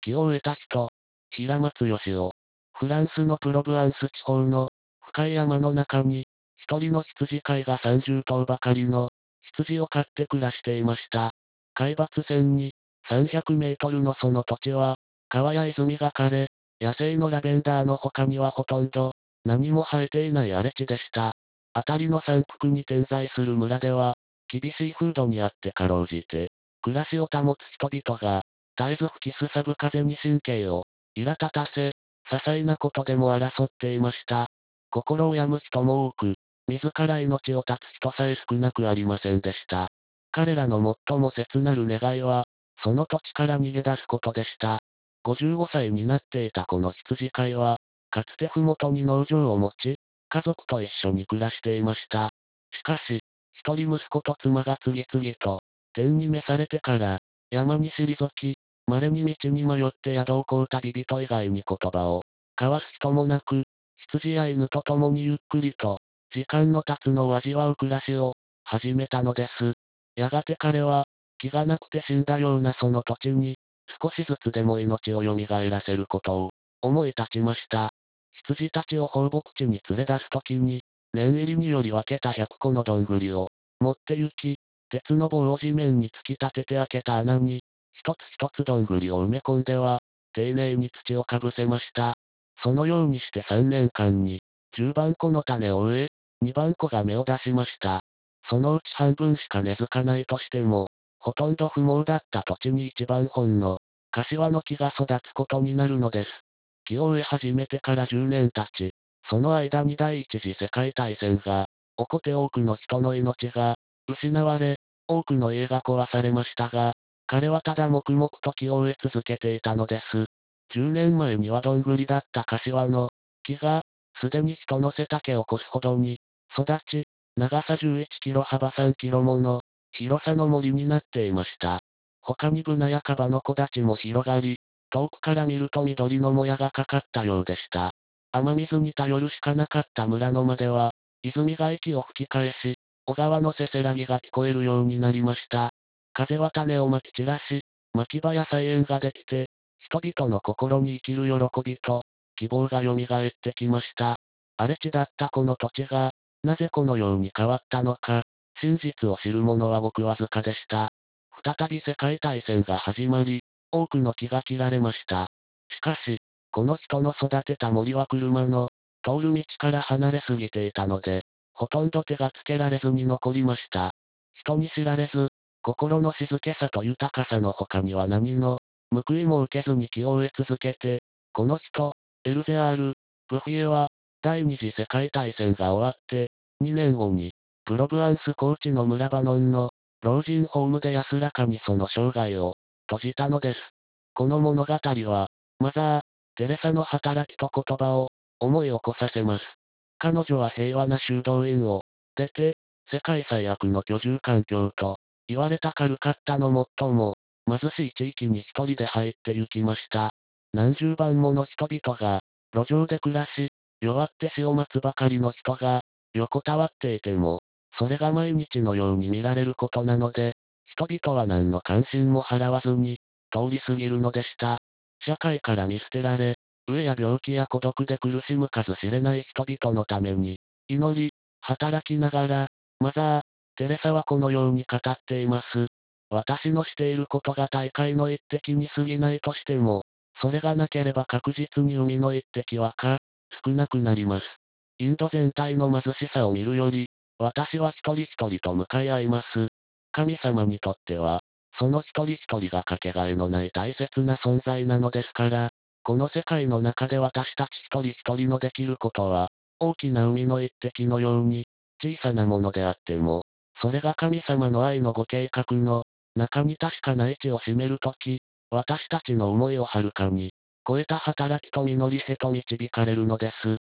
木を植えた人、平松義夫。フランスのプロブアンス地方の深い山の中に、一人の羊飼いが30頭ばかりの羊を飼って暮らしていました。海抜1300メートルのその土地は、川や泉が枯れ、野生のラベンダーの他にはほとんど何も生えていない荒れ地でした。辺りの山腹に点在する村では、厳しい風土にあってかろうじて、暮らしを保つ人々が、絶えず吹きすさぶ風に神経を苛立たせ、些細なことでも争っていました。心を病む人も多く、自ら命を絶つ人さえ少なくありませんでした。彼らの最も切なる願いは、その土地から逃げ出すことでした。55歳になっていたこの羊飼いは、かつて麓に農場を持ち、家族と一緒に暮らしていました。しかし、一人息子と妻が次々と、天に召されてから、山に退き、稀に道に迷って宿をこう旅人以外に言葉を交わす人もなく、羊や犬と共にゆっくりと、時間の経つのを味わう暮らしを始めたのです。やがて彼は、気がなくて死んだようなその土地に、少しずつでも命を蘇らせることを思い立ちました。羊たちを放牧地に連れ出すときに、念入りにより分けた100個のどんぐりを持って行き、鉄の棒を地面に突き立てて開けた穴に、一つ一つどんぐりを埋め込んでは、丁寧に土をかぶせました。そのようにして3年間に、10番個の種を植え、2番個が芽を出しました。そのうち半分しか根付かないとしても、ほとんど不毛だった土地に一番本の、柏の木が育つことになるのです。木を植え始めてから10年経ち、その間に第一次世界大戦が起こって多くの人の命が失われ、多くの家が壊されましたが、彼はただ黙々と木を植え続けていたのです。10年前にはどんぐりだった柏の木が、すでに人の背丈を越すほどに育ち、長さ11キロ幅3キロもの広さの森になっていました。他にブナやカバの木立も広がり、遠くから見ると緑のもやがかかったようでした。雨水に頼るしかなかった村の間では、泉が息を吹き返し、小川のせせらぎが聞こえるようになりました。風は種をまき散らし、牧場や菜園ができて、人々の心に生きる喜びと、希望が蘇ってきました。荒れ地だったこの土地が、なぜこのように変わったのか、真実を知る者はごくわずかでした。再び世界大戦が始まり、多くの木が切られました。しかし、この人の育てた森は車の通る道から離れすぎていたので、ほとんど手がつけられずに残りました。人に知られず、心の静けさと豊かさの他には何の報いも受けずに木を植え続けて、この人、エルゼアール・ブフィエは、第二次世界大戦が終わって、2年後に、プロブアンス高地の村バノンの老人ホームで安らかにその生涯を閉じたのです。この物語は、マザー・テレサの働きと言葉を思い起こさせます。彼女は平和な修道院を出て、世界最悪の居住環境と言われたカルカッタの最も貧しい地域に一人で入って行きました。何十万もの人々が路上で暮らし、弱って死を待つばかりの人が横たわっていても、それが毎日のように見られることなので、人々は何の関心も払わずに通り過ぎるのでした。社会から見捨てられ、飢えや病気や孤独で苦しむ数知れない人々のために、祈り、働きながら、マザー・テレサはこのように語っています。私のしていることが大海の一滴に過ぎないとしても、それがなければ確実に海の一滴は少なくなります。インド全体の貧しさを見るより、私は一人一人と向かい合います。神様にとっては、その一人一人がかけがえのない大切な存在なのですから、この世界の中で私たち一人一人のできることは、大きな海の一滴のように、小さなものであっても、それが神様の愛のご計画の中に確かな位置を占めるとき、私たちの思いをはるかに超えた働きと実りへと導かれるのです。